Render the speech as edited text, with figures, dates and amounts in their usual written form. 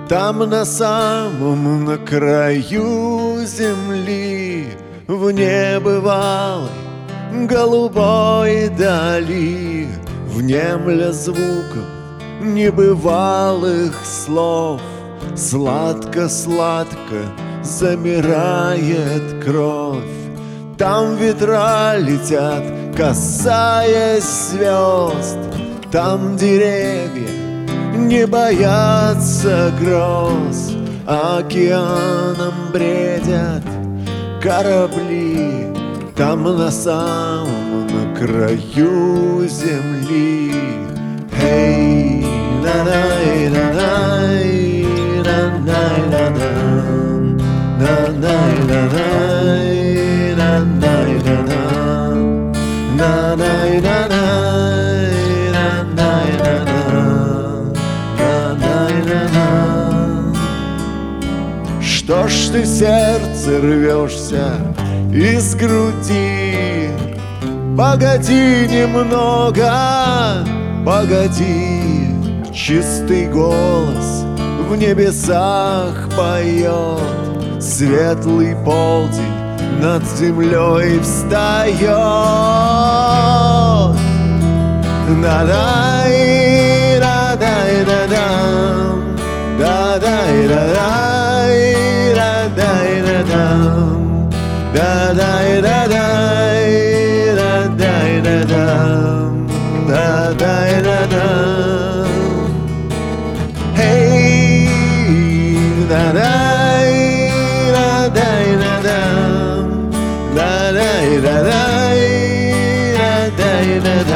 Там на самом на краю земли, в небывалой голубой дали, внемля звуком небывалых слов, сладко-сладко замирает кровь. Там ветра летят, касаясь звезд, там деревья не боятся гроз, океаном бредят корабли. Там на самом на краю земли. Hey, na-nay, na-nay, na-nay, na-nay, na-nay, na-nay, na-nay, na-nay, na-nay, na-nay. Что ж ты, сердце, рвешься из груди? Погоди немного, погоди. Чистый голос в небесах поет, светлый полдень над землей встает. Да-дай, да-дай, да-дам, да-дай, да-дай, да-дай, да-дам, да-дай, да-дай, да-дай, да-дам, да-дай, да-дам. Hey, да-дай, да-дай, да-дам, да-дай, да-дай, да-дай, да-дам.